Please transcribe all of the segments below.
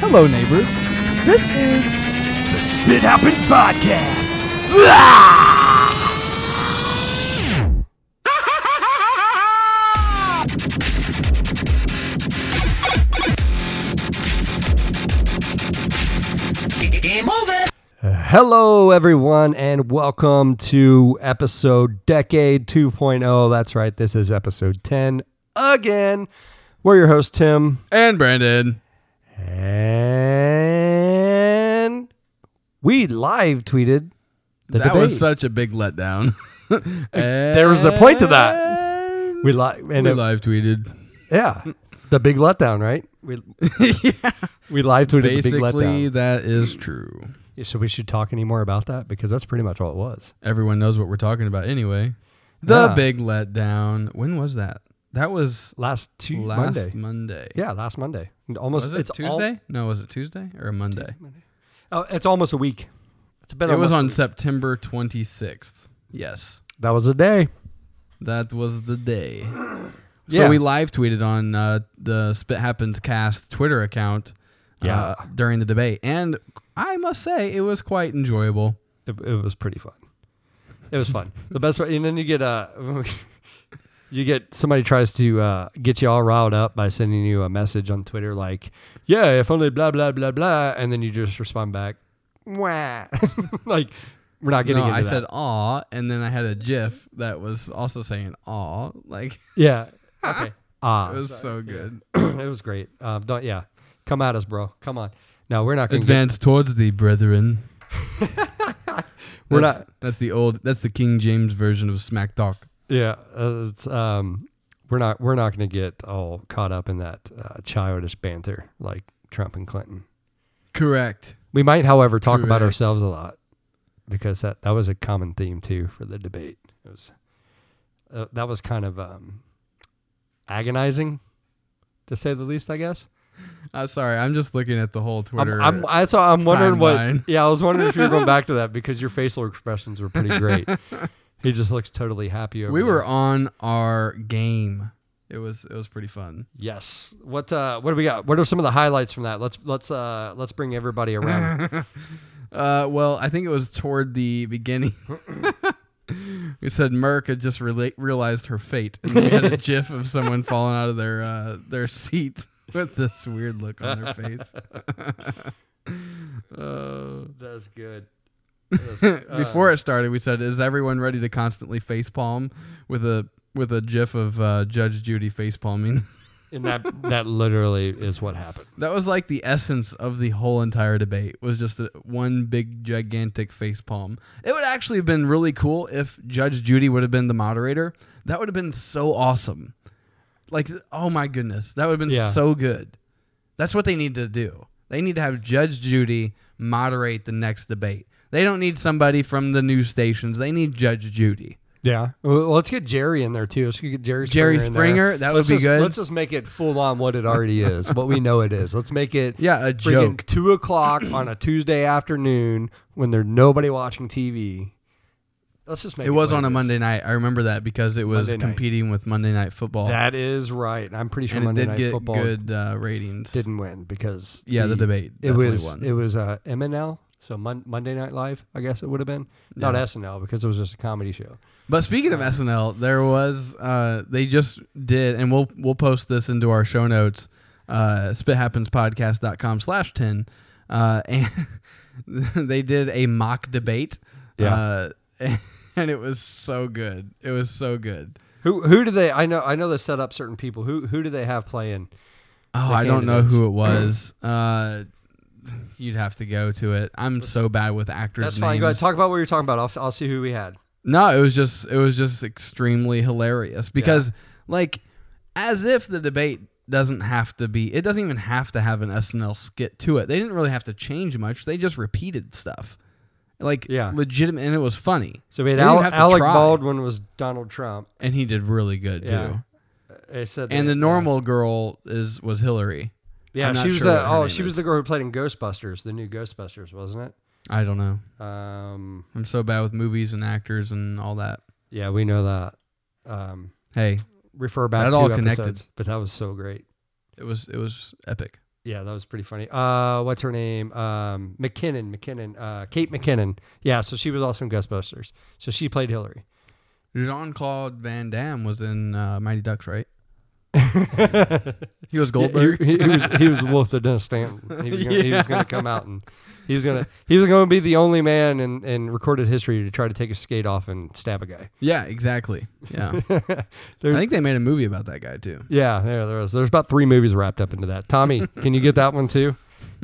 Hello, neighbors. This is the Spit Happens Podcast. Game over. Hello, everyone, and welcome to episode Decade 2.0. That's right. This is episode 10 again. We're your hosts, Tim and Brandon. And we live tweeted the That debate. was such a big letdown. There was the point to that. We live tweeted. Yeah, the big letdown, right? We live tweeted the big Basically, letdown. that is true. So we should talk any more about that because that's pretty much all it was. Everyone knows what we're talking about anyway. The Yeah. big letdown. When was that? That was Last Monday. Monday. Yeah, last Monday. Almost. Was it Tuesday? No, was it Tuesday or a Monday? Oh, it's almost a week. It's been. It was almost a on week. September 26th. Yes, That was a day. that was the day. Yeah. So we live tweeted on the Spit Happens Cast Twitter account during the debate. And I must say, it was quite enjoyable. It was pretty fun. It was fun. The best part, and then you get somebody tries to get you all riled up by sending you a message on Twitter like, yeah, if only blah, blah, blah, blah. And then you just respond back, wah. Like, we're not getting into I that. said, aw, and then I had a GIF that was also saying, aw. Like, Yeah. Okay. it was so good. It was great. Come at us, bro. Come on. No, we're not going to Advance towards thee, brethren. We're That's the King James version of smack talk. Yeah, we're not going to get all caught up in that childish banter like Trump and Clinton. Correct. We might, however, talk about Correct. ourselves a lot because that was a common theme too for the debate. It was that was kind of agonizing, to say the least, I guess. Sorry, I'm just looking at the whole Twitter. I'm wondering timeline. Yeah, I was wondering if you were going back to that because your facial expressions were pretty great. He just looks totally happy over We there. were on our game. It was pretty fun. Yes. What do we got? What are some of the highlights from that? Let's bring everybody around. Well, I think it was toward the beginning. We said Merck had just realized her fate, and we had a GIF of someone falling out of their seat with this weird look on their face. That's good. Before it started, we said, "Is everyone ready to constantly facepalm?" With a GIF of Judge Judy facepalming. And that literally is what happened. That was like the essence of the whole entire debate, was just one big gigantic facepalm. It would actually have been really cool if Judge Judy would have been the moderator. That would have been so awesome. Like, oh my goodness, that would have been so good. That's what they need to do. They need to have Judge Judy moderate the next debate. They don't need somebody from the news stations. They need Judge Judy. Yeah. Well, let's get Jerry in there too. Let's get Jerry Springer. in there. That would be good. Let's just make it full on what it already is, what we know it is. Let's make it A joke. 2:00 on a Tuesday afternoon when there's nobody watching TV. Let's just make it. It was what on it a is. Monday night. I remember that because it was Monday night. competing with Monday Night Football. That is right. I'm pretty sure and Monday it did Night get Football good ratings. didn't win because the debate It definitely was won. it was MNL, so Monday Night Live, I guess it would have been not SNL because it was just a comedy show. But speaking of SNL, there was they just did, and we'll post this into our show notes, spithappenspodcast.com/10, and they did a mock debate. Yeah. And it was so good. It was so good. Who do they? I know they set up certain people. Who do they have playing? Oh, I don't know who it was. You'd have to go to it. I'm so bad with actors' That's names. fine. Go ahead. Talk about what you're talking about. I'll see who we had. No, it was just extremely hilarious because like as if the debate doesn't have to be, it doesn't even have to have an SNL skit to it. They didn't really have to change much. They just repeated stuff. Like legitimate, and it was funny. So we had They didn't have to Alec try. Baldwin was Donald Trump, And he did really good too. They said And the normal girl was Hillary. Yeah, I'm not she was sure what her name she was is. the girl who played in Ghostbusters, the new Ghostbusters, wasn't it? I don't know. I'm so bad with movies and actors and all that. Yeah, we know that. Hey, Refer back that to all episodes, connected. but that was so great. It was epic. Yeah, that was pretty funny. What's her name? McKinnon. Kate McKinnon. Yeah, so she was also in Ghostbusters. So she played Hillary. Jean-Claude Van Damme was in Mighty Ducks, right? He was Goldberg. He was Wolf the Dennis Stanton. He was going to come out and he was going to be the only man in recorded history to try to take a skate off and stab a guy. Yeah, exactly. Yeah. I think they made a movie about that guy too. Yeah, there was. There's about 3 movies wrapped up into that. Tommy, can you get that one too?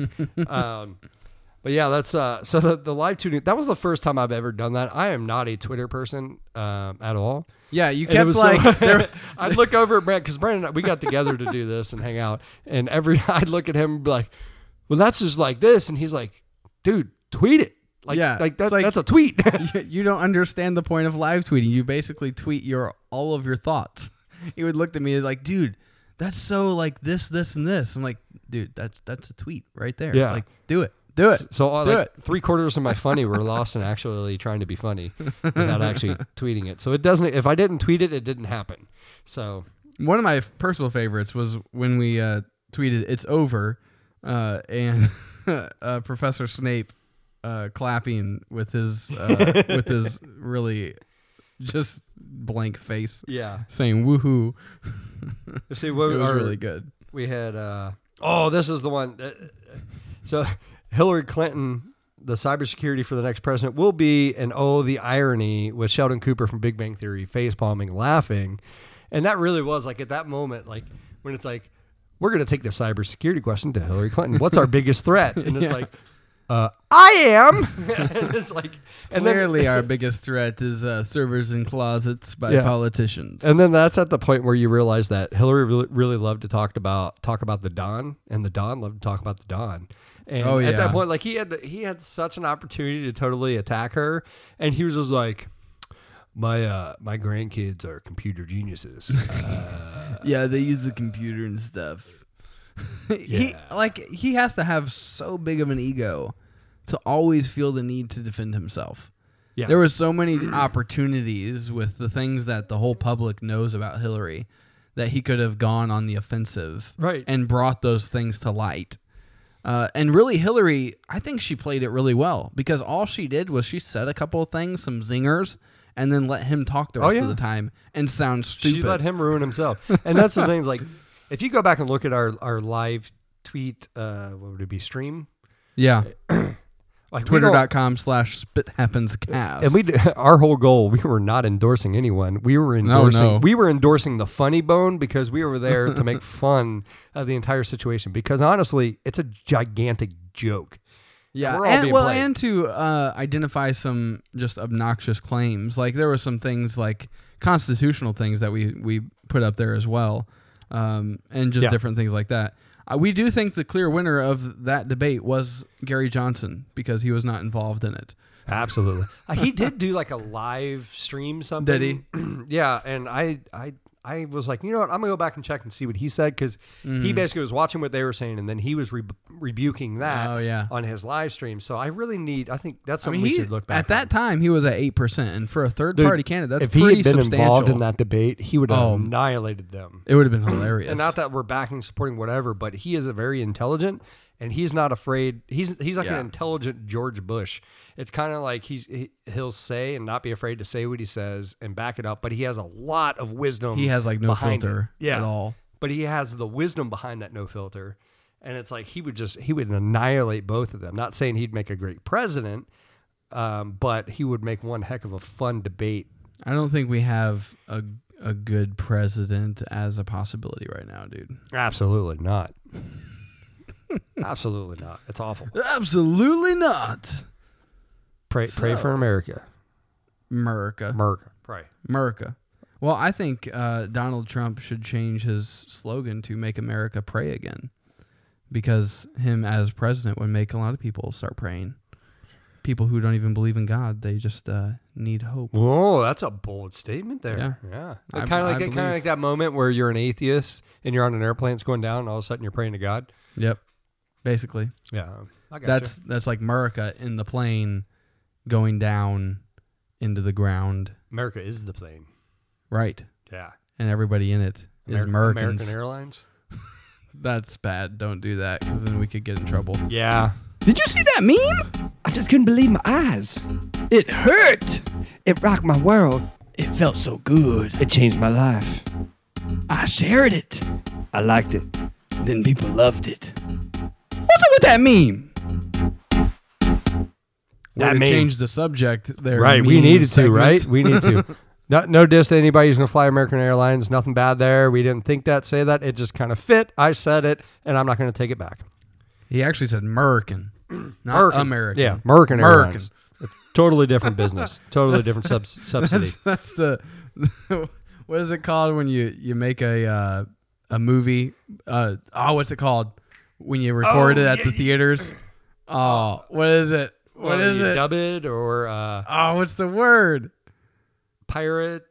But yeah, that's so the live tweeting. That was the first time I've ever done that. I am not a Twitter person at all. Yeah, you And it kept was like I'd look over at Brent because Brandon and I, we got together to do this and hang out, and I'd look at him and be like, "Well, that's just like this," and he's like, "Dude, tweet it." Like, Yeah, like, that, it's like- that's a tweet. you don't understand the point of live tweeting. You basically tweet all of your thoughts. He would look at me like, dude, that's so like this, and this. I'm like, dude, that's a tweet right there. Yeah. Like, do it. Do it. So Do like it. 3/4 of my funny were lost in actually trying to be funny without actually tweeting it. So it doesn't. If I didn't tweet it, it didn't happen. So One of my personal favorites was when we tweeted "It's over," and Professor Snape clapping with his really just blank face, yeah. saying "woohoo." See It what was our- really good. We had. This is the one. So Hillary Clinton, the cybersecurity for the next president will be, and the irony with Sheldon Cooper from Big Bang Theory face palming, laughing, and that really was like at that moment, like when it's like we're going to take the cybersecurity question to Hillary Clinton. What's our biggest threat? And it's Yeah. like, I am. And it's like, and then Clearly, our biggest threat is servers in closets by Yeah. politicians. And then that's at the point where you realize that Hillary really loved to talk about the Don, and the Don loved to talk about the Don. And Oh, at that yeah. point, like he had such an opportunity to totally attack her, and he was just like, my grandkids are computer geniuses. Yeah, they use the computer and stuff. He has to have so big of an ego to always feel the need to defend himself. Yeah. There were so many opportunities with the things that the whole public knows about Hillary that he could have gone on the offensive, Right. and brought those things to light. And really, Hillary, I think she played it really well because all she did was she said a couple of things, some zingers, and then let him talk the rest of the time and sound stupid. She let him ruin himself. And that's the thing, is like, if you go back and look at our live tweet, what would it be, stream? Yeah. Like we don't- Twitter.com/SpitHappensCast. And our whole goal, we were not endorsing anyone. We were endorsing no. we were endorsing the funny bone because we were there to make fun of the entire situation. Because honestly, it's a gigantic joke. Yeah, we're all being played. and to identify some just obnoxious claims. Like there were some things like constitutional things that we put up there as well, and just Yeah. different things like that. We do think the clear winner of that debate was Gary Johnson because he was not involved in it. Absolutely. He did do like a live stream something. Did he? Yeah, and I was like, you know what? I'm gonna go back and check and see what he said because he basically was watching what they were saying and then he was rebuking that Oh, yeah. on his live stream. So I really I think that's I something mean, we should look back at that on. time he was at 8%, and for a third Dude, party candidate, that's if he pretty had been substantial. involved in that debate, he would have Oh. annihilated them. It would have been hilarious. And not that we're backing, supporting, whatever, but he is a very intelligent, and he's not afraid. He's like an Yeah. intelligent George Bush. It's kind of like he'll say and not be afraid to say what he says and back it up. But he has a lot of wisdom. he has like no behind filter it. Yeah. at all. But he has the wisdom behind that no filter, and it's like he would annihilate both of them. Not saying he'd make a great president, but he would make one heck of a fun debate. I don't think we have a good president as a possibility right now, dude. Absolutely not. Absolutely not. It's awful. Absolutely not. Pray for America. America. Pray. America. Well, I think Donald Trump should change his slogan to "Make America Pray Again," because him as president would make a lot of people start praying. People who don't even believe in God, they just need hope. Whoa, that's a bold statement there. Yeah. Kind I of believe. like that moment where you're an atheist and you're on an airplane, it's going down, and all of a sudden you're praying to God. Yep. Basically, Yeah, I got that's like America in the plane going down into the ground. America is the plane. Right. Yeah, And everybody in it is Americans. American Airlines. That's bad. Don't do that because then we could get in trouble. Yeah. Did you see that meme? I just couldn't believe my eyes. It hurt. It rocked my world. It felt so good. It changed my life. I shared it. I liked it. Then people loved it. What's up with that meme? Way to meme. change the subject there. Right. We meme needed to, segment. right? We need to. No diss to anybody who's going to fly American Airlines. Nothing bad there. We didn't think that, say that. It just kind of fit. I said it, and I'm not going to take it back. He actually said American, not American. American. Yeah, American Airlines. It's totally different business. Totally different subsidy. That's the what is it called when you make a movie? What's it called when you record it at the theaters? Oh, what is it? What is you it? Dub it or What's the word? pirate?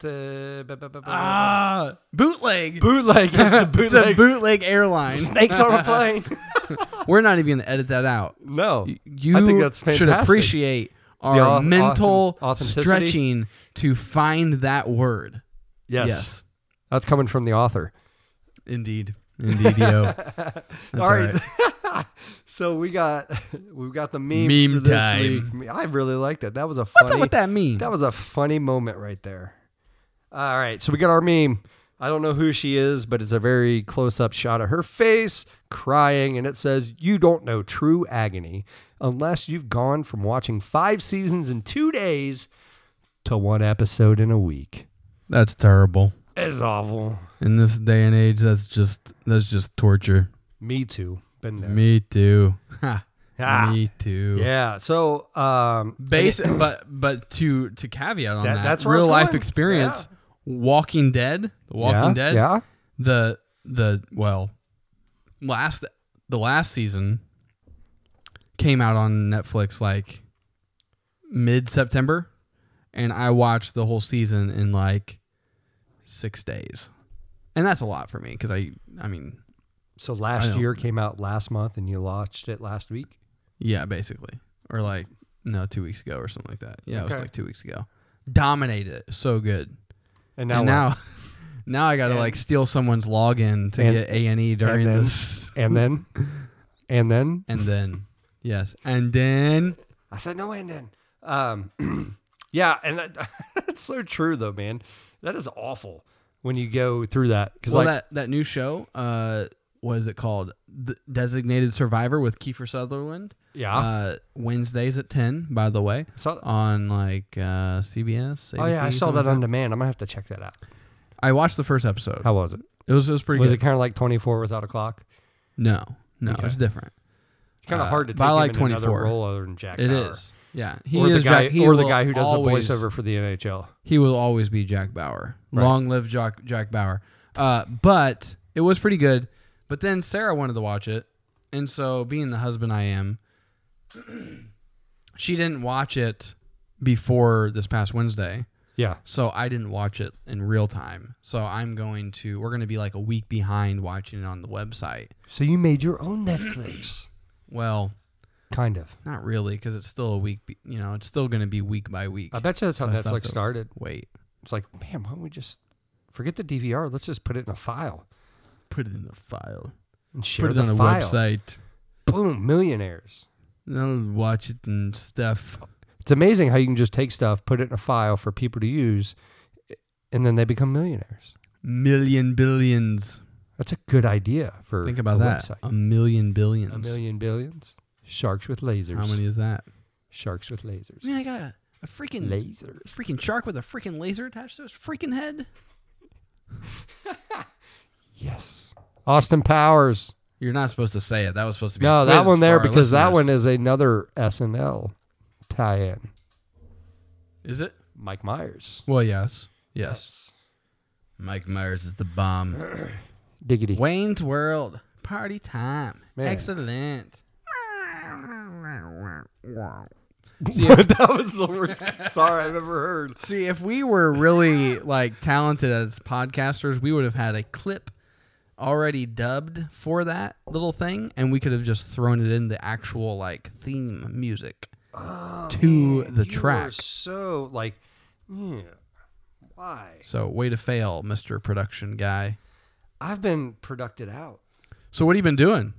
Bootleg. Bootleg. It's the It's a bootleg. bootleg airline. Snakes on a plane. We're not even gonna edit that out. No. You I think that's should fantastic. appreciate our mental authenticity. stretching to find that word. Yes. That's coming from the author. Indeed. Indeed, yo. All right. So we've got the meme. Meme for this time. week. I really liked it. That was a funny. What's up with that meme? That was a funny moment right there. All right, so we got our meme. I don't know who she is, but it's a very close-up shot of her face crying, and it says, "You don't know true agony unless you've gone from watching 5 seasons in 2 days to 1 episode in a week." That's terrible. It's awful. In this day and age, that's just torture. Me too. Been there. Me too. Ha. Ah. Me too. Yeah. So, Basic, but to caveat on that, that's where I was real life going. experience. Walking Dead, The Walking Dead. Yeah. The last season came out on Netflix like mid-September, and I watched the whole season in like 6 days, and that's a lot for me because I mean, So I last know. year came out last month, and you watched it last week. yeah, basically, or like no, 2 weeks ago or something like that. Yeah, it was Okay. like 2 weeks ago. Dominated it, so good. And And now, now I got to like steal someone's login to and- get A&E during then- this. and then, and then, And then, yes. And then, I said no, and then, yeah, and that's so true though, man. That is awful when you go through that because well, like that new show, what is it called? The Designated Survivor with Kiefer Sutherland. yeah. Wednesdays at 10, by the way, So, on like CBS. oh yeah, I ABC, saw something that like on demand. I'm gonna have to check that out. I watched the first episode. How was it? It was pretty Was good. it kind of like 24 without a clock? No, Okay. it's different. It's kind of hard to but take I like him in another 24. role other than Jack It Bauer. is. Yeah, Or the guy, he or the will guy who does always- the voiceover for the NHL. He will always be Jack Bauer. Right. Long live Jack Bauer. But it was pretty good. But then Sarah wanted to watch it. And so, being the husband I am, she didn't watch it before this past Wednesday. Yeah. So, I didn't watch it in real time. So, we're going to be like a week behind watching it on the website. So you made your own Netflix. Well, Kind of. not really, because it's still a week. It's still going to be week by week. I bet you that's how So I still have Netflix to started. Wait. It's like, man, why don't we just forget the DVR? Let's just put it in a file Put it in the file. and share Put it the on a file. website. Boom, millionaires. I'll watch it and stuff. It's amazing how you can just take stuff, put it in a file for people to use, and then they become millionaires. Billions. That's a good idea for Think about a that. website. A million billions. A million billions. Sharks with lasers. How many is that? Sharks with lasers. I mean, I got a freaking Lasers. shark with a freaking laser attached to his freaking head. Yes. Austin Powers. You're not supposed to say it. That was supposed to be No, a that quiz one there for our because that listeners. one is another SNL tie-in. Is it? Mike Myers. Well, yes. Mike Myers is the bomb. Diggity. Wayne's World. Party time. Man. Excellent. That was the worst sorry I've ever heard. See, if we were really like talented as podcasters, we would have had a clip already dubbed for that little thing, and we could have just thrown it in the actual like theme music to the You track. are so like, yeah. Why? So, way to fail, Mr. Production Guy. I've been producted out. So what have you been doing?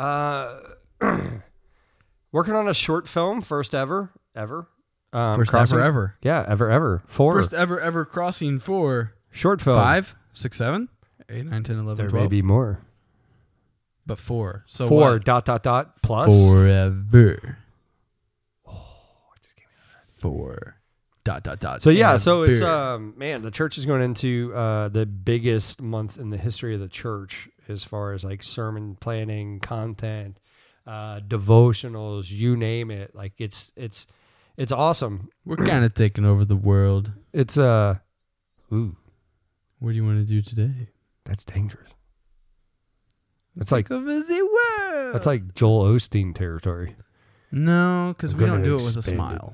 Working on a short film, first ever. First crossing- ever. Yeah, ever. 4. First ever crossing for short film. 5, 6, 7, 8, 9, 10, 11, There 12. may be more. But 4. So 4 what? ... plus. Forever. Four. ... So yeah, so it's ever. man, the church is going into the biggest month in the history of the church as far as like sermon planning, content, devotionals, you name it. Like it's awesome. We're kind of taking over the world. It's What do you want to do today? that's dangerous. It's like Take over the world. that's like Joel Osteen territory. No, because I'm we don't gonna do it with a expand it. smile.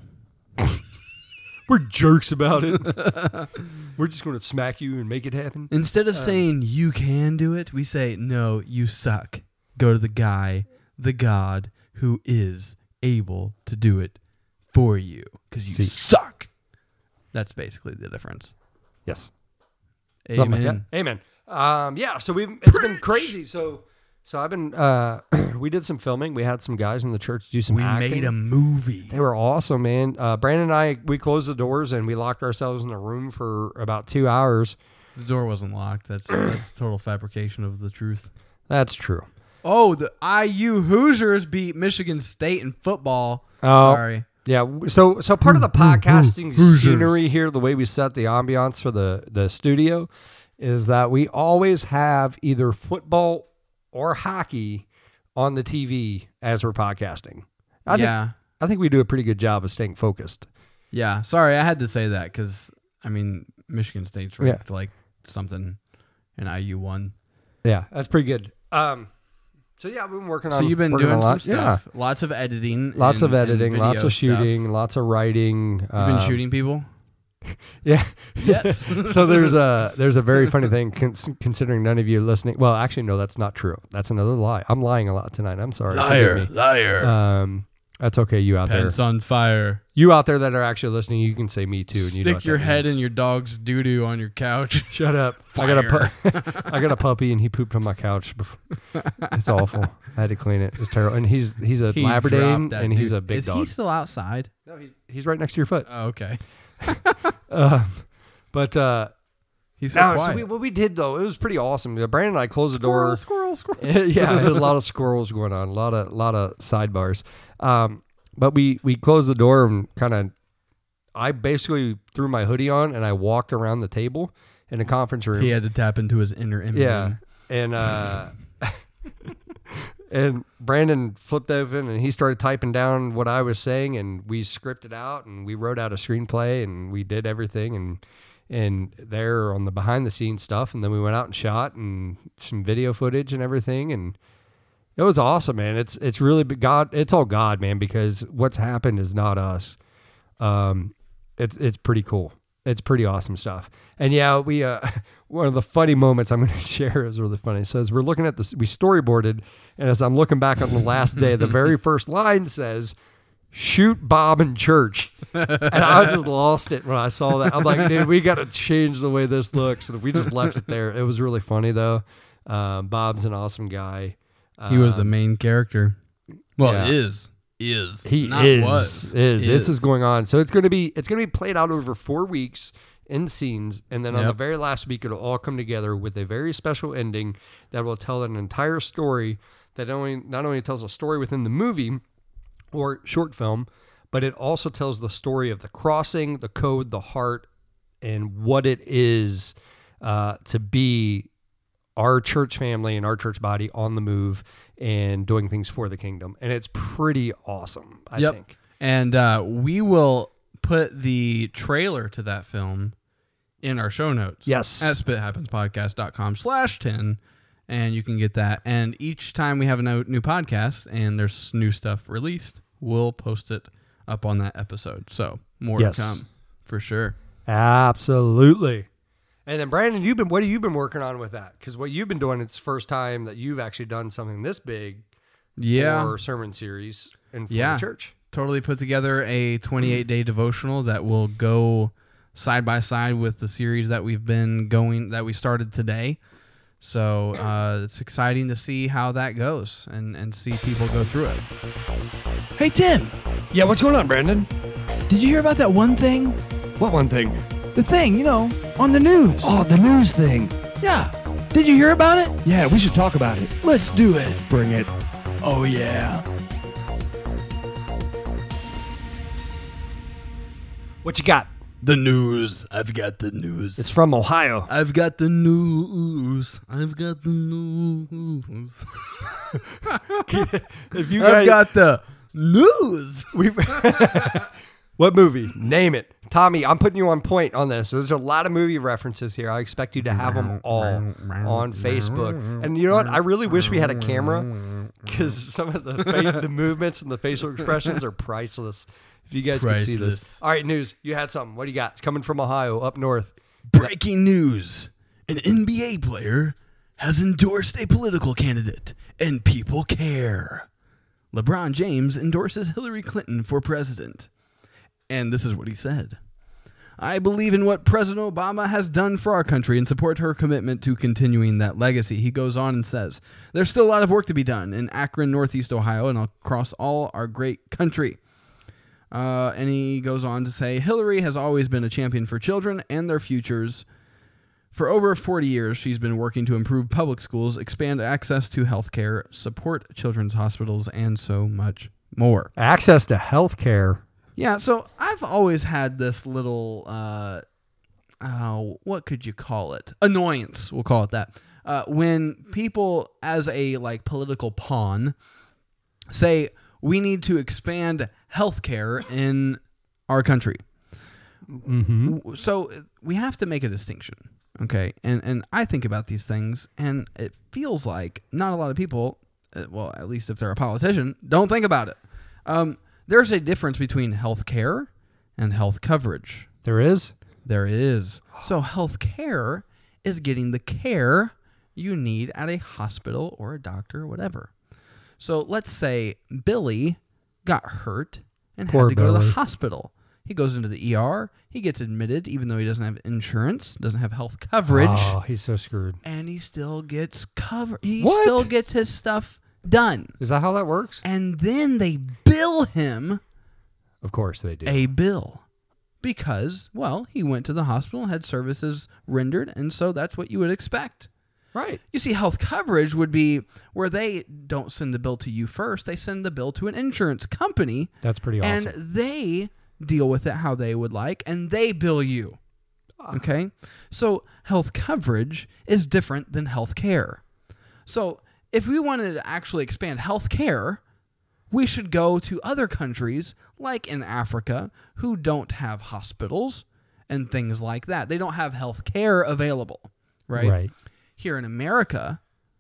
We're jerks about it. We're just going to smack you and make it happen. Instead of saying you can do it, we say no, you suck. Go to the guy, the God who is able to do it for you because you See. suck. That's basically the difference. Yes. Something like Amen. that. Amen. Yeah, so it's been crazy. So I've been we did some filming. We had some guys in the church do some We acting. made a movie. They were awesome, man. Brandon and I, we closed the doors and we locked ourselves in a room for about 2 hours. The door wasn't locked. That's total fabrication of the truth. That's true. Oh, the IU Hoosiers beat Michigan State in football. Oh. Sorry. Yeah, so part of the podcasting scenery here, the way we set the ambiance for the studio, is that we always have either football or hockey on the TV as we're podcasting. I think we do a pretty good job of staying focused. Yeah. Sorry, I had to say that because, I mean, Michigan State's ranked like something, and IU won. Yeah, that's pretty good. So yeah, we've been working on. So you've been working doing on a some lot. stuff. Yeah. Lots of editing. Lots of and editing, lots video of shooting, lots of writing. Stuff. You've been shooting people? Yeah. Yes. So there's a very funny thing considering none of you listening. Well, actually, no, that's not true. That's another lie. I'm lying a lot tonight. I'm sorry. Forgive me. Liar. That's okay. You out Pants there, on fire. you out there that are actually listening, you can say me too. And you know Stick what your that head means. in your dog's doo-doo on your couch. Shut up. I got a puppy and he pooped on my couch. It's awful. I had to clean it. It's terrible. And he's a He Labrador dropped that and he's dude. a big Is dog. he still outside? No, he's right next to your foot. Oh, okay. But He's so no, quiet. so what we did though, it was pretty awesome. Brandon and I closed the door. Squirrel. Yeah, there's a lot of squirrels going on, a lot of sidebars. But we closed the door and I basically threw my hoodie on and I walked around the table in a conference room. He had to tap into his inner Eminem. Yeah, and and Brandon flipped open and he started typing down what I was saying and we scripted out and we wrote out a screenplay and we did everything and there on the behind the scenes stuff and then we went out and shot and some video footage and everything and it was awesome, man. It's really God. It's all God, man, because what's happened is not us. It's pretty cool. It's pretty awesome stuff. And yeah, we one of the funny moments I'm going to share is really funny. So as we're looking at this, we storyboarded, and as I'm looking back on the last day, the very first line says, "Shoot Bob in church," and I just lost it when I saw that. I'm like, dude, we got to change the way this looks. And if we just left it there, it was really funny though. Bob's an awesome guy. He was the main character. Well, yeah. is. He Not is. was. This is going on. So it's gonna be played out over 4 weeks in scenes, and then on the very last week it'll all come together with a very special ending that will tell an entire story that not only tells a story within the movie or short film, but it also tells the story of the crossing, the code, the heart, and what it is to be our church family and our church body on the move and doing things for the kingdom. And it's pretty awesome, I think. And we will put the trailer to that film in our show notes. Yes. At spithappenspodcast.com/10. And you can get that. And each time we have a new podcast and there's new stuff released, we'll post it up on that episode. So more to come for sure. Absolutely. And then Brandon, what have you been working on with that? Because what you've been doing, it's the first time that you've actually done something this big for sermon series in the church. Totally put together a 28-day devotional that will go side by side with the series that we've been going, that we started today. So it's exciting to see how that goes and see people go through it. Hey, Tim. Yeah, what's going on, Brandon? Did you hear about that one thing? What one thing? The thing, on the news. Oh, the news thing. Yeah. Did you hear about it? Yeah, we should talk about it. Let's do it. Bring it. Oh, yeah. What you got? The news. I've got the news. It's from Ohio. I've got the news. I've got the news. If you I've got the news. What movie? Name it. Tommy, I'm putting you on point on this. There's a lot of movie references here. I expect you to have them all on Facebook. And you know what? I really wish we had a camera because some of the movements and the facial expressions are priceless. If you guys could see this. All right, news. You had something. What do you got? It's coming from Ohio, up north. Breaking news. An NBA player has endorsed a political candidate, and people care. LeBron James endorses Hillary Clinton for president. And this is what he said. I believe in what President Obama has done for our country and support her commitment to continuing that legacy. He goes on and says, there's still a lot of work to be done in Akron, Northeast Ohio, and across all our great country. And he goes on to say, Hillary has always been a champion for children and their futures. For over 40 years, she's been working to improve public schools, expand access to health care, support children's hospitals, and so much more. Access to health care. Yeah, so I've always had this little, what could you call it? Annoyance, we'll call it that. When people, as a political pawn, say we need to expand healthcare in our country. Mm-hmm. So we have to make a distinction, okay? And I think about these things, and it feels like not a lot of people, well, at least if they're a politician, don't think about it. There's a difference between health care and health coverage. There is? There is. So health care is getting the care you need at a hospital or a doctor or whatever. So let's say Billy got hurt and Poor had to go to Billy. the hospital. He goes into the ER. He gets admitted even though he doesn't have insurance, doesn't have health coverage. Oh, he's so screwed. And he still gets covered. He What? still gets his stuff done. Is that how that works? And then they bill him Of course they do. a bill because, well, he went to the hospital and had services rendered, and so that's what you would expect. Right. You see, health coverage would be where they don't send the bill to you first. They send the bill to an insurance company, That's pretty awesome. and they deal with it how they would like, and they bill you. Okay? So health coverage is different than health care. So if we wanted to actually expand health care, we should go to other countries, like in Africa, who don't have hospitals and things like that. They don't have health care available, right? Right. Here in America,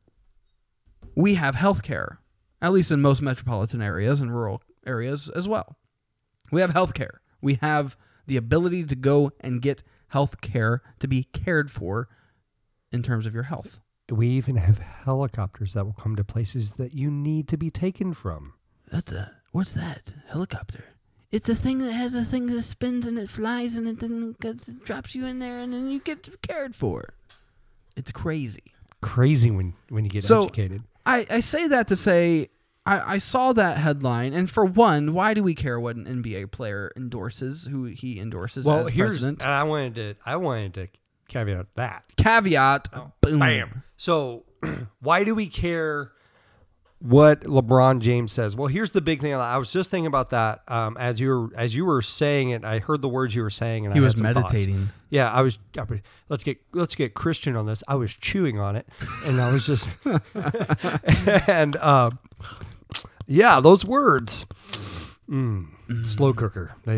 we have health care, at least in most metropolitan areas and rural areas as well. We have health care. We have the ability to go and get health care to be cared for in terms of your health. We even have helicopters that will come to places that you need to be taken from. What's that? Helicopter. It's a thing that has a thing that spins and it flies and it then drops you in there and then you get cared for. It's crazy. Crazy when you get educated. I say that to say I saw that headline, and for one, why do we care what an NBA player endorses, who he endorses as president? And I wanted to caveat that. Caveat. Boom. Bam. So why do we care what LeBron James says? Well, here's the big thing. I was just thinking about that as you were saying it. I heard the words you were saying, and He I was had some meditating. thoughts. Yeah, let's get Christian on this. I was chewing on it, and I was just and yeah, those words. Slow cooker. They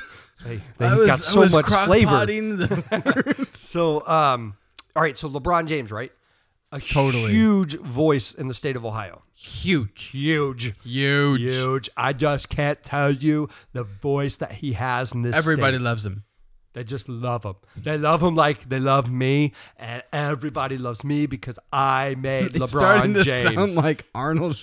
got so much flavor. So all right, so LeBron James, right? A Totally. huge voice in the state of Ohio. Huge. I just can't tell you the voice that he has in this Everybody state. loves him. They just love him. They love him like they love me, and everybody loves me because I made He's starting LeBron to James. sound like Arnold.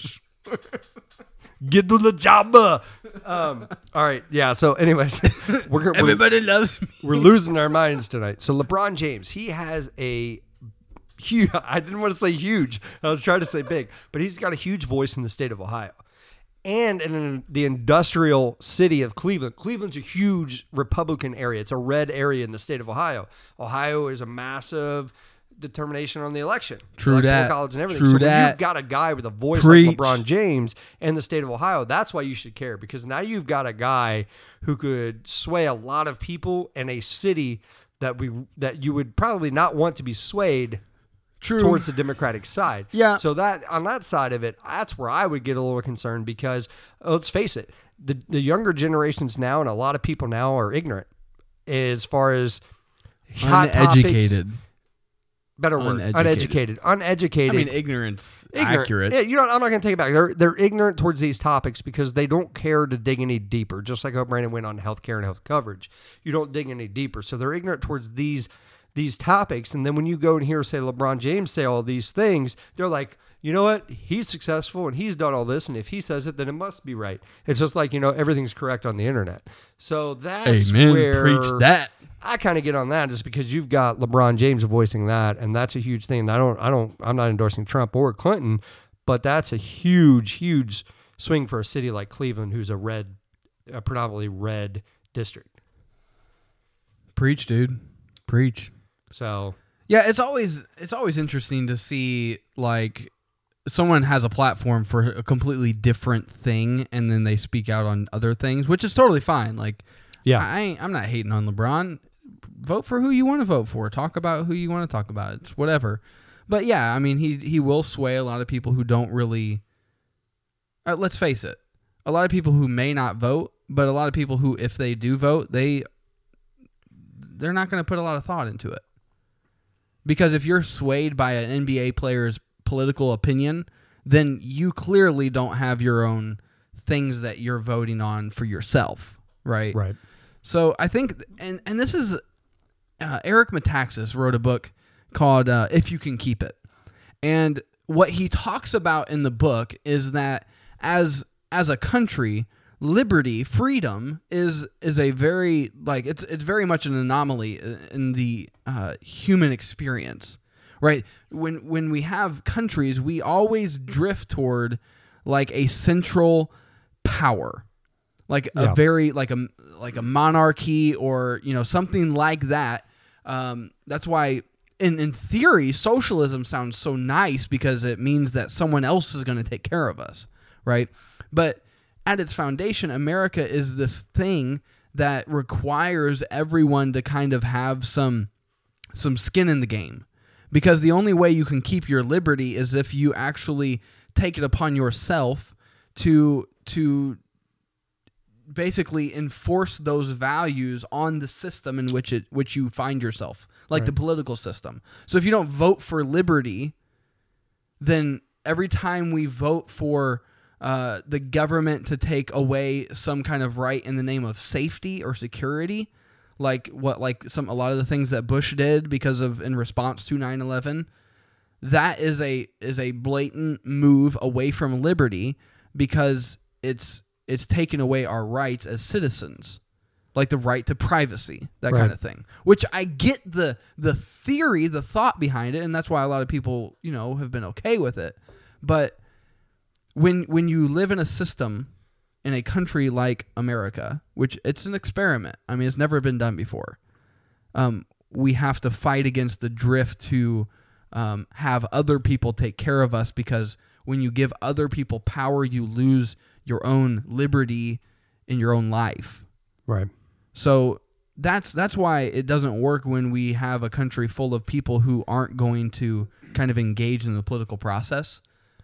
Get to the job. All right, yeah. So, anyways, Everybody loves me. we're losing our minds tonight. So, LeBron James, he has a huge. I didn't want to say huge. I was trying to say big, but he's got a huge voice in the state of Ohio. And in the industrial city of Cleveland. Cleveland's a huge Republican area. It's a red area in the state of Ohio. Ohio is a massive determination on the election. True Electoral that. college and everything. True so when that. you've got a guy with a voice Preach. like LeBron James in the state of Ohio, that's why you should care, because now you've got a guy who could sway a lot of people in a city that you would probably not want to be swayed towards the Democratic side. Yeah. So that on that side of it, that's where I would get a little concerned, because let's face it, the younger generations now and a lot of people now are ignorant as far as hot Uneducated. topics. Better word. Uneducated. Uneducated. I mean, ignorance. Accurate. Yeah, I'm not going to take it back. They're ignorant towards these topics because they don't care to dig any deeper. Just like how Brandon went on healthcare and health coverage, you don't dig any deeper. So they're ignorant towards these topics. And then when you go and hear, say, LeBron James say all these things, they're like, you know what? He's successful and he's done all this. And if he says it, then it must be right. It's just like, everything's correct on the internet. So that's Amen. where Preach that. I kind of get on that, just because you've got LeBron James voicing that. And that's a huge thing. I'm not endorsing Trump or Clinton, but that's a huge, huge swing for a city like Cleveland, who's a predominantly red district. Preach, dude. Preach. So yeah, it's always interesting to see, like, someone has a platform for a completely different thing and then they speak out on other things, which is totally fine. Like, yeah, I'm not hating on LeBron. Vote for who you want to vote for. Talk about who you want to talk about. It's whatever. But yeah, I mean, he will sway a lot of people who don't really. Let's face it, a lot of people who may not vote, but a lot of people who, if they do vote, they're not going to put a lot of thought into it. Because if you're swayed by an NBA player's political opinion, then you clearly don't have your own things that you're voting on for yourself, right? Right. So I think, and this is, Eric Metaxas wrote a book called If You Can Keep It. And what he talks about in the book is that as a country, liberty, freedom is a very, like, it's very much an anomaly in the human experience, right? When we have countries, we always drift toward like a central power, like a very like a monarchy or something like that. That's why in theory socialism sounds so nice, because it means that someone else is going to take care of us, right? But at its foundation, America is this thing that requires everyone to kind of have some skin in the game, because the only way you can keep your liberty is if you actually take it upon yourself to basically enforce those values on the system in which you find yourself, like the political system. So if you don't vote for liberty, then every time we vote for the government to take away some kind of right in the name of safety or security, like a lot of the things that Bush did in response to 9/11, that is a blatant move away from liberty, because it's taken away our rights as citizens, like the right to privacy, that kind of thing. Which I get the theory, the thought behind it, and that's why a lot of people have been okay with it. But when you live in a system in a country like America, which it's an experiment, I mean, it's never been done before, we have to fight against the drift to have other people take care of us, because when you give other people power, you lose your own liberty in your own life. Right. So that's why it doesn't work when we have a country full of people who aren't going to kind of engage in the political process.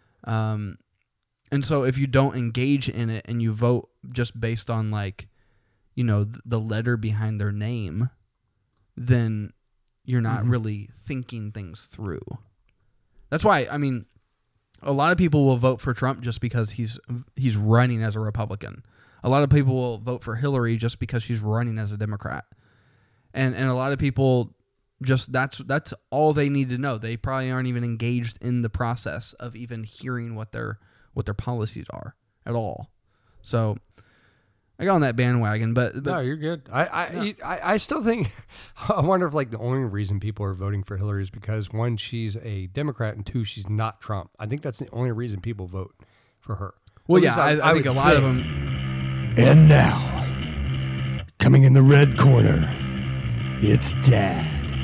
And so if you don't engage in it and you vote just based on the letter behind their name, then you're not really thinking things through. That's why, I mean, a lot of people will vote for Trump just because he's running as a Republican. A lot of people will vote for Hillary just because she's running as a Democrat. And a lot of people just that's all they need to know. They probably aren't even engaged in the process of even hearing what their policies are at all. So I got on that bandwagon, but No, you're good. I still think. I wonder if like the only reason people are voting for Hillary is because one, she's a Democrat, and two, she's not Trump. I think that's the only reason people vote for her. well, At yeah, least I think a would lot of think. them. And now, coming in the red corner, it's Dad.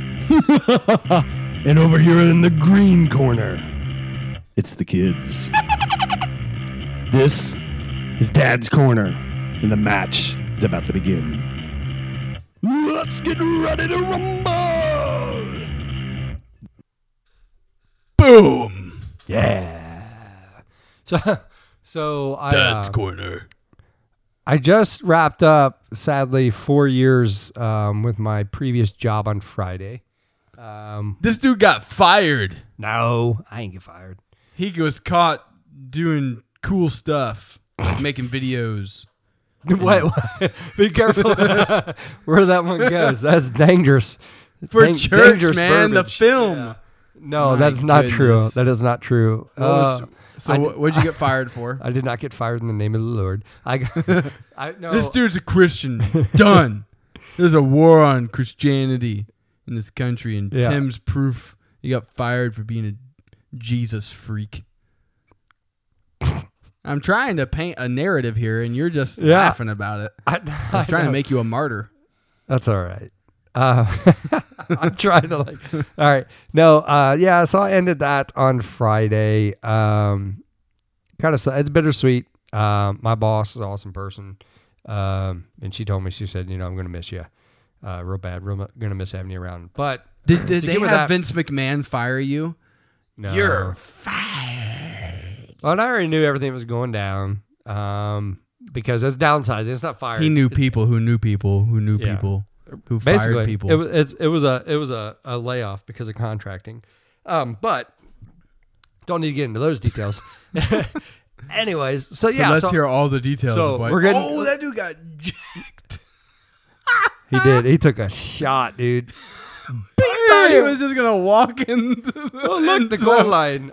And over here in the green corner, it's the kids. This is Dad's corner, and the match is about to begin. Let's get ready to rumble! Boom. Yeah. So I corner. I just wrapped up, sadly, 4 years with my previous job on Friday. This dude got fired. No, I ain't get fired. He was caught doing cool stuff, like making videos. What? Be careful where that one goes. That's dangerous. For church, dangerous man, the verbiage. film. Yeah. No, My that's not true. goodness. That is not true. What'd you get fired for? I did not get fired in the name of the Lord. No. This dude's a Christian. Done. There's a war on Christianity in this country, and Yeah. Tim's proof he got fired for being a Jesus freak. I'm trying to paint a narrative here, and you're just laughing about it. I was trying to make you a martyr. That's all right. I'm trying to like. All right. No. Yeah. So I ended that on Friday. Kind of. It's bittersweet. My boss is an awesome person. And she told me. She said, I'm going to miss you, real bad. Real going to miss having you around. But Did to they get with have that- Vince McMahon fire you? No. You're fired. Well, and I already knew everything was going down. Because it's downsizing. It's not firing. He knew people who knew people who knew Yeah. people who Basically, fired people. It was a layoff because of contracting, but don't need to get into those details. Anyways, so So yeah, let's hear all the details. so of why- we're getting- Oh, that dude got jacked. he did. He took a shot, dude. I thought he was just gonna walk in. Oh, look, the goal line.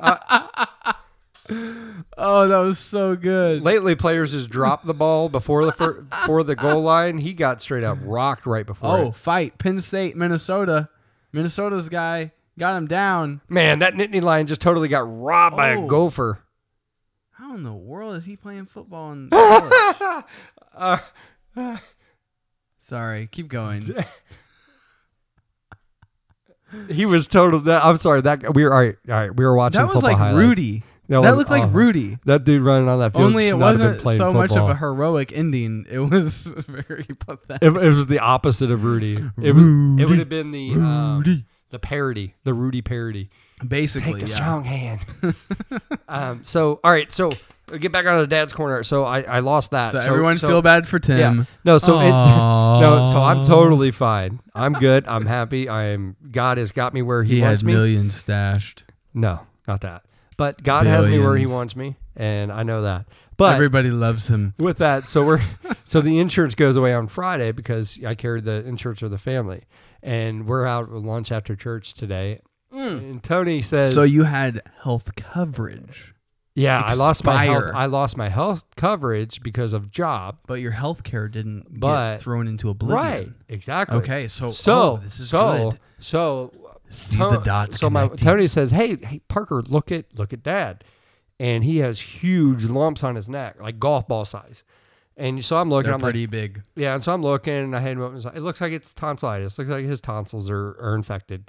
Oh, that was so good. Lately, players just drop the ball before the goal line. He got straight up rocked right before. Oh, it. fight Penn State, Minnesota. Minnesota's guy got him down. Man, that Nittany Lion just totally got robbed by a Oh. gopher. How in the world is he playing football in college? Sorry, keep going. He was total. I'm sorry. That we were all right. We were watching. That was football like highlights. Rudy. That was looked like awful. Rudy. That dude running on that field. Only it should not have been wasn't playing so much of football. a heroic ending. It was very pathetic. It was the opposite of Rudy. It would have been the parody, the Rudy parody. Basically, Take a yeah. strong hand. So all right, so we'll get back on the Dad's corner. So I lost that. So everyone feel bad for Tim. Yeah. No, so Aw. no, so I'm totally fine. I'm good. I'm happy. God has got me where He He wants had me. millions stashed. No, not that. But God has me where He Billions. wants me, and I know that. But Everybody loves him. with that, so the insurance goes away on Friday because I carried the insurance of the family, and we're out with lunch after church today. And Tony says, So you had health coverage, "Yeah, I lost my health. expire. I lost my health coverage because of job." but your health care didn't But- get thrown into oblivion. Right, exactly. Okay, so this is so good. so See the dots So my connecting. Tony says, "Hey Parker, look at Dad," and he has huge lumps on his neck, like golf ball size. And so I'm looking. They're I'm pretty like, big. yeah. And so I'm looking, and I had him up. And it looks like it's tonsillitis. Looks like his tonsils are infected.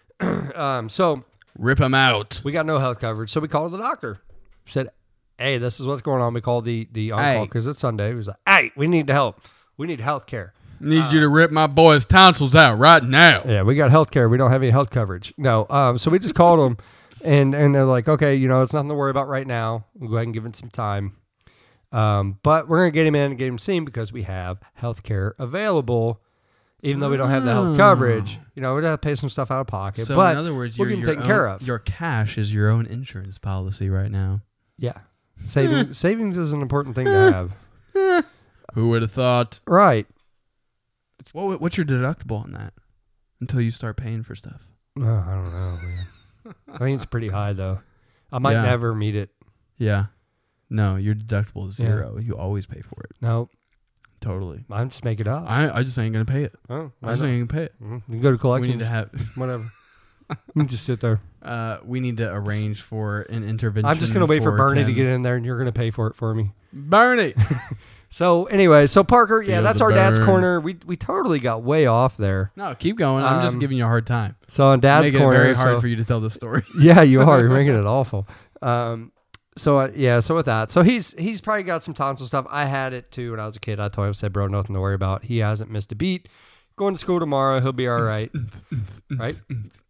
So Rip them out. we got no health coverage. So we called the doctor. Said, "Hey, this is what's going on." We called the on-call Hey. because it's Sunday. He was like, "Hey, we need help. We need health care." Need you to rip my boy's tonsils out right now. Yeah, we got health care. We don't have any health coverage. No. So we just called them, and they're like, "Okay, it's nothing to worry about right now. We'll go ahead and give it some time. But we're going to get him in and get him seen because we have health care available, even though we don't have the health coverage. We have to pay some stuff out of pocket. So but in other words, we're you're getting your taken own- care of. Your cash is your own insurance policy right now. Yeah. Savings is an important thing to have. Who would have thought? Right. What's your deductible on that? Until you start paying for stuff. I don't know, man. I think it's pretty high, though. I might Yeah. never meet it. Yeah. No, your deductible is Yeah. 0. You always pay for it. No. Totally. I'm just making it up. I just ain't gonna pay it. Oh, I just ain't gonna pay it. You can go to We collections. need to have. Whatever. You just sit there. We need to arrange for an intervention. I'm just gonna wait for Bernie to Tim. get in there, and you're gonna pay for it for me. Bernie. So anyway, so Parker, yeah, Feel that's the our dad's burn. corner. We totally got way off there. No, keep going. I'm just giving you a hard time. So on dad's Making corner, it very hard so- for you to tell the story. Yeah, you are. You're making it awful. So with that, so he's probably got some tonsil stuff. I had it too when I was a kid. I told him, said, bro, nothing to worry about. He hasn't missed a beat. Going to school tomorrow, he'll be all right. Right?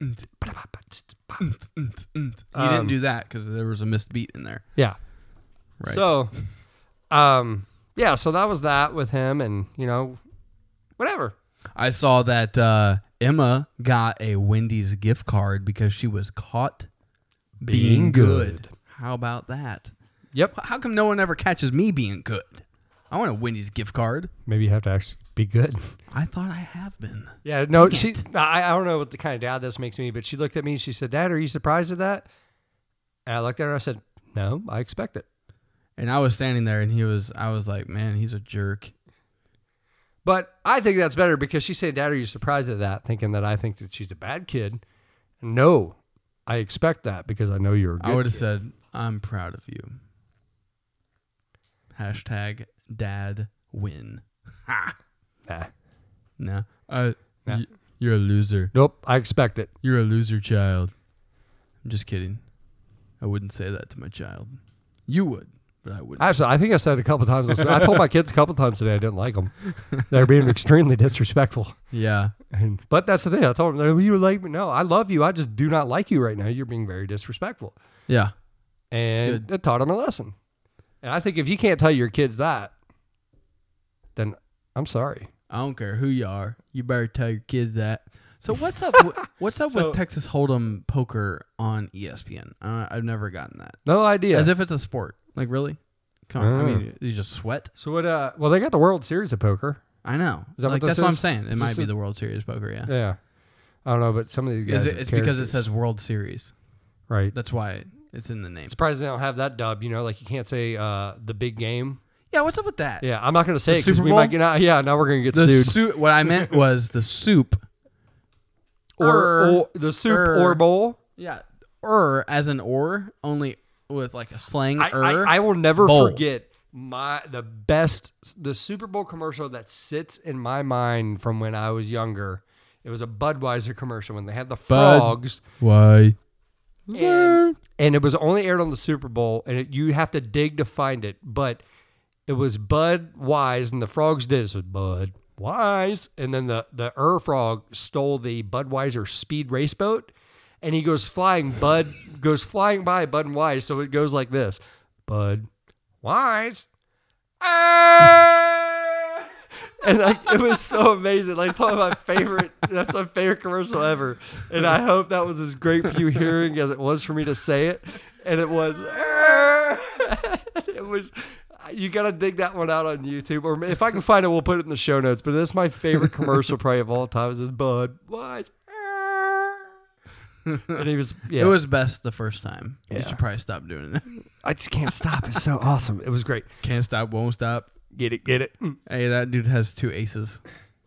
He didn't do that because there was a missed beat in there. Yeah. Right. So, yeah. So that was that with him, and whatever. I saw that Emma got a Wendy's gift card because she was caught being good. How about that? Yep. How come no one ever catches me being good? I want a Wendy's gift card. Maybe you have to actually be good. I thought I have been. Yeah, no, I don't know what the kind of dad this makes me, but she looked at me and she said, Dad, are you surprised at that? And I looked at her and I said, no, I expect it. And I was standing there and I was like, man, he's a jerk. But I think that's better because she said, Dad, are you surprised at that? Thinking that I think that she's a bad kid. No, I expect that because I know you're a good I would have kid. said, I'm proud of you. Hashtag dad win. Ha. Nah. No. Nah. You're a loser. Nope, I expect it. You're a loser child. I'm just kidding. I wouldn't say that to my child. You would, but I wouldn't. Actually, I think I said it a couple times. I told my kids a couple times today I didn't like them. They're being extremely disrespectful. Yeah. But that's the thing. I told them, you like me? No, I love you. I just do not like you right now. You're being very disrespectful. Yeah. And good. it taught them a lesson. And I think if you can't tell your kids that, then I'm sorry. I don't care who you are. You better tell your kids that. So what's up? What's up So- with Texas Hold'em poker on ESPN? I've never gotten that. No idea. As if it's a sport. Like really? Come on. I mean, you just sweat. So what? Well, they got the World Series of poker. I know. Is that what Like this that's what I'm is? saying. It Is might this be a- the World Series poker. Yeah. Yeah. I don't know, but some of these guys. It's because it says World Series. right. That's why it's in the name. Surprised they don't have that dub. Like you can't say the big game. Yeah. What's up with that? Yeah, I'm not going to say The it because Super we Bowl? might get out. Yeah, now we're going to get The sued. what I meant was the soup. Or the soup or bowl. Yeah. As an only with like a slang I will never bowl. forget the Super Bowl commercial that sits in my mind from when I was younger. It was a Budweiser commercial when they had the frogs, Why? and it was only aired on the Super Bowl, and you have to dig to find it. But it was Budweiser, and the frogs did it. So Bud Wise, and then the frog stole the Budweiser speed race boat, and he goes flying. Bud goes flying by Bud and Wise, so it goes like this: Bud Wise, and like it was so amazing. Like it's one of my favorite. That's my favorite commercial ever, and I hope that was as great for you hearing as it was for me to say it. And it was, it was. You gotta dig that one out on YouTube, or if I can find it, we'll put it in the show notes. But that's my favorite commercial probably of all time. Is this Bud Wise? And he was, yeah. It was best the first time. You Yeah. should probably stop doing it. I just can't stop. It's so awesome. It was great. Can't stop, won't stop. Get it, get it. Hey, that dude has 2 aces.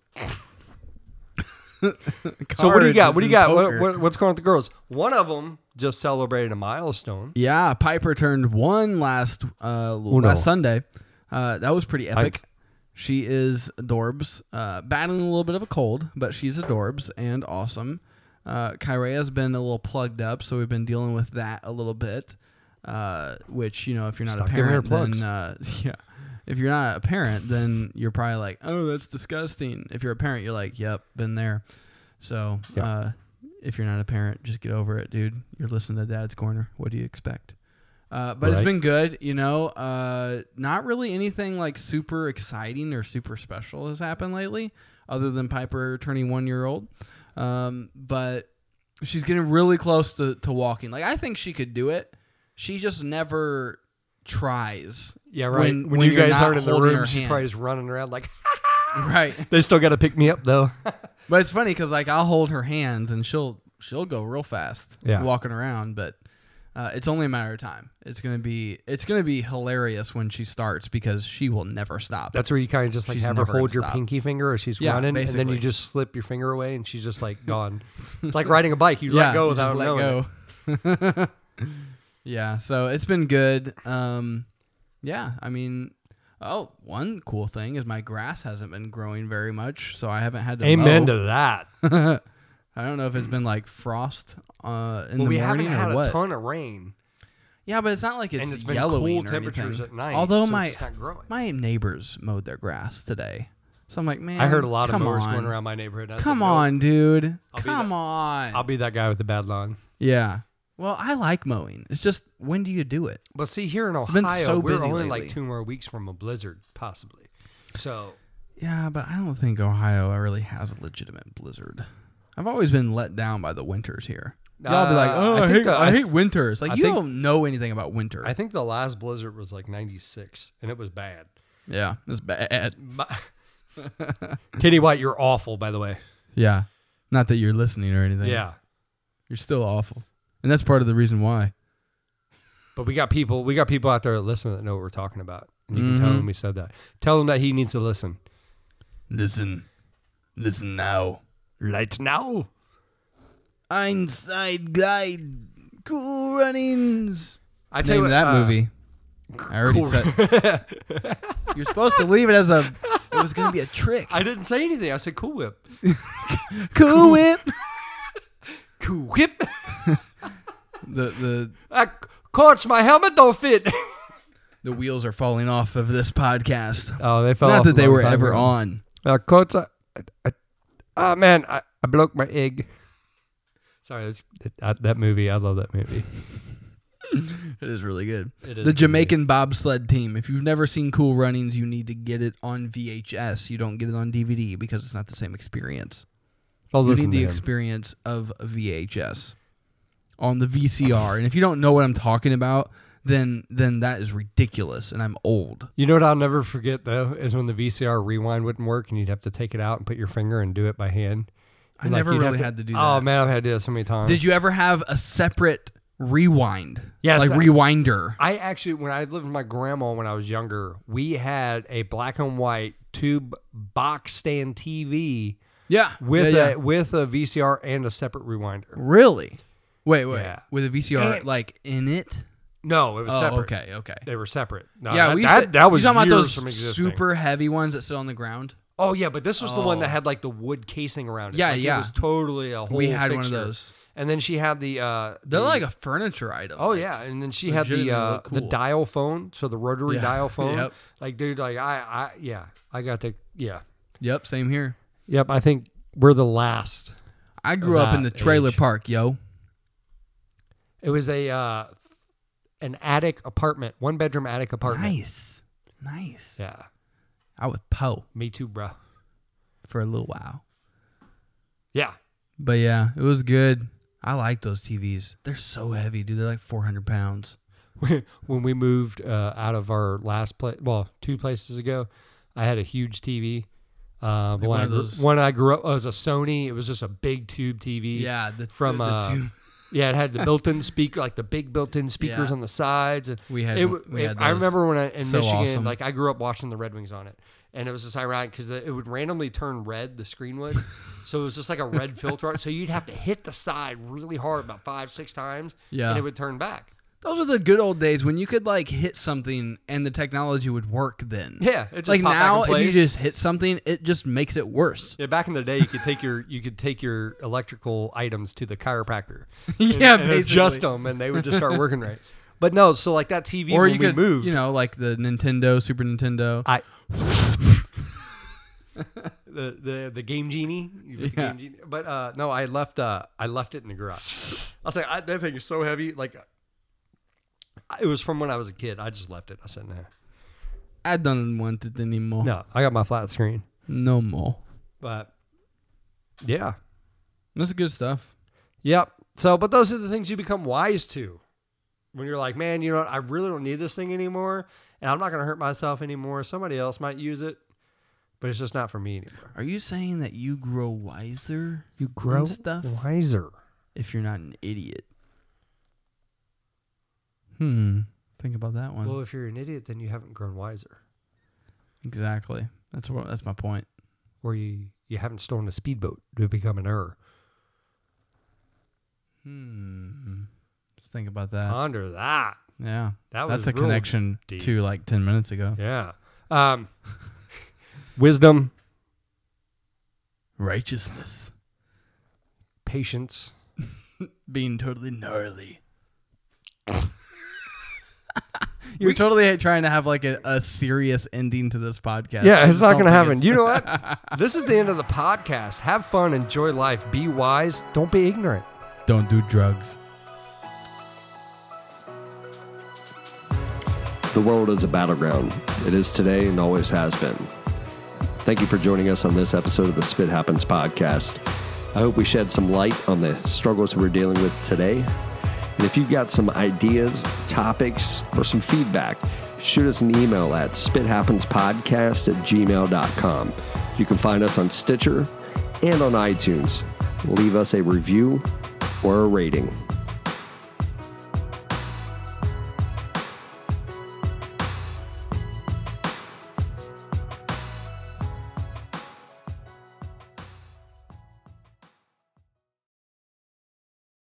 So what do you got? What do you got? Poker. What's going on with the girls? One of them just celebrated a milestone. Yeah, Piper turned 1 last Sunday. That was pretty epic. Nice. She is adorbs, battling a little bit of a cold, but she's adorbs and awesome. Kyrea's been a little plugged up, so we've been dealing with that a little bit. Which, if you're not Stop a giving her parent, then plugs. yeah. If you're not a parent, then you're probably like, oh, that's disgusting. If you're a parent, you're like, yep, been there. So if you're not a parent, just get over it, dude. You're listening to Dad's Corner. What do you expect? But it's Right. been good, not really anything like super exciting or super special has happened lately, other than Piper turning 1-year-old. But she's getting really close to walking. Like, I think she could do it. She just never tries. Yeah, right. When when you you're guys not aren't in the holding room, her she hand. probably is running around like, Right. they still got to pick me up though. But it's funny because like I'll hold her hands and she'll go real fast Yeah. walking around. But It's only a matter of time. It's gonna be hilarious when she starts because she will never stop. That's where you kind of just like She's have her never hold gonna your stop. pinky finger as she's Yeah, running, and then basically. you just slip your finger away, and she's just like gone. It's like riding a bike. You let go you without just knowing. let go. Yeah, so it's been good. Yeah, I mean, one cool thing is my grass hasn't been growing very much, so I haven't had to Amen mow. to that. I don't know if it's been like frost in Well, the we morning haven't had or what. a ton of rain, Yeah, but it's not like and it's it's been yellowing cool or temperatures anything. at night. Although so my it's just not growing. my neighbors mowed their grass today, so I'm like, man, I heard a lot of come mowers on. going around my neighborhood. And I Come said, "Nope, on, dude. I'll be Come the- on. I'll be that guy with the bad lawn. Yeah. Well, I like mowing. It's just, when do you do it? But see, here in been Ohio, so we're busy only lately. like 2 more weeks from a blizzard, possibly. So Yeah, but I don't think Ohio really has a legitimate blizzard. I've always been let down by the winters here. Y'all be like, I think I hate winters. Like, I you think- don't know anything about winter. I think the last blizzard was like 96, and it was bad. Yeah, it's bad. Kenny White, you're awful, by the way. Yeah. Not that you're listening or anything. Yeah. You're still awful. And that's part of the reason why. But we got people out there that listen that know what we're talking about. And you can tell Mhm. him we said that. Tell him that he needs to listen. Listen now. Lights now. Einside Guide. Cool Runnings. I tell you Name what, that movie. I already Cool- said. You're supposed to leave it as it was going to be a trick. I didn't say anything. I said Cool Whip. Cool Whip. Cool Whip. The Coach, my helmet don't fit. the wheels are falling off of this podcast. Oh, they fell Not off that a they long were time ever ago. on. Coach, man, I broke my egg. Sorry, that movie. I love that movie. It is really good. It is The a good Jamaican bobsled team. If you've never seen Cool Runnings, you need to get it on VHS. You don't get it on DVD because it's not the same experience. I'll You listen need the to him. experience of VHS on the VCR. And if you don't know what I'm talking about, then that is ridiculous, and I'm old. You know what I'll never forget, though, is when the VCR rewind wouldn't work and you'd have to take it out and put your finger and do it by hand. I And, never you'd really have had to do Oh, that. man, I've had to do that so many times. Did you ever have a separate rewind? Yes, Like rewinder. I actually, when I lived with my grandma when I was younger, we had a black and white tube box stand TV Yeah. with yeah. a VCR and a separate rewinder. Really? Wait. Yeah. With a VCR And- like in it? No, it was Oh, separate. okay. They were separate. No, Yeah, that, we used to, that was you talking years about those from existing. super heavy ones that sit on the ground? Oh yeah, but this was the one that Oh. had like the wood casing around it. Yeah, Like, yeah. It was totally a whole. We had one of fixture. those. And then she had the. They're like a furniture item. Oh yeah, and then she had the legitimately look the cool. dial phone, so the rotary Yeah. dial phone. Yep. Like, dude, like I got the Yep, same here. Yep, I think we're the last. I grew up in the that trailer age. park, yo. It was an attic apartment, 1-bedroom attic apartment. Nice. Yeah, I would Poe me too, bro. for a little while. Yeah, But yeah, it was good. I like those TVs. They're so heavy, dude. They're like 400 pounds. when we moved out of our last place, well, 2 places ago, I had a huge TV. But Like when I grew up, it was a Sony. It was just a big tube TV. Yeah, From, the two. Yeah, it had the built-in speaker, like the big built-in speakers Yeah. on the sides, and We had it, we had I those. remember when in So Michigan, awesome. like I grew up watching the Red Wings on it, and it was just ironic because it would randomly turn red. The screen would, so it was just like a red filter on it. So you'd have to hit the side really hard, about 5-6 times, Yeah. and it would turn back. Those were the good old days when you could like hit something and the technology would work then. Yeah, it just Like popped back now, in if you place. just hit something, it just makes it worse. Yeah, back in the day, you could take your electrical items to the chiropractor. Yeah, and basically. adjust them, and they would just start working right. But no, so like that TV, Or when you we could, moved, you know, like the Nintendo, Super Nintendo. the Game Genie. You put the Yeah. Game Genie. But no, I left it in the garage. I was like, that thing is so heavy. Like, it was from when I was a kid. I just left it. I said, nah. I don't want it anymore. No, I got my flat screen. No more. But yeah, That's good stuff. yep. So, but those are the things you become wise to when you're like, man, you know what? I really don't need this thing anymore, and I'm not going to hurt myself anymore. Somebody else might use it, but it's just not for me anymore. Are you saying that you grow wiser? You grow stuff? wiser. If you're not an idiot. Think about that one. Well, if you're an idiot, then you haven't grown wiser. Exactly. That's my point. Or you haven't stolen a speedboat to become an error. Just think about that. Ponder that. Yeah. That That's was a real connection deep. to like 10 minutes ago. Yeah. Wisdom, Righteousness. patience. Being totally gnarly. You're totally trying to have like a serious ending to this podcast. Yeah, I it's just not don't going to think happen. it's- You know what? This is the end of the podcast. Have fun. Enjoy life. Be wise. Don't be ignorant. Don't do drugs. The world is a battleground. It is today and always has been. Thank you for joining us on this episode of the Spit Happens podcast. I hope we shed some light on the struggles we're dealing with today. And if you've got some ideas, topics, or some feedback, shoot us an email at spithappenspodcast@gmail.com. You can find us on Stitcher and on iTunes. Leave us a review or a rating.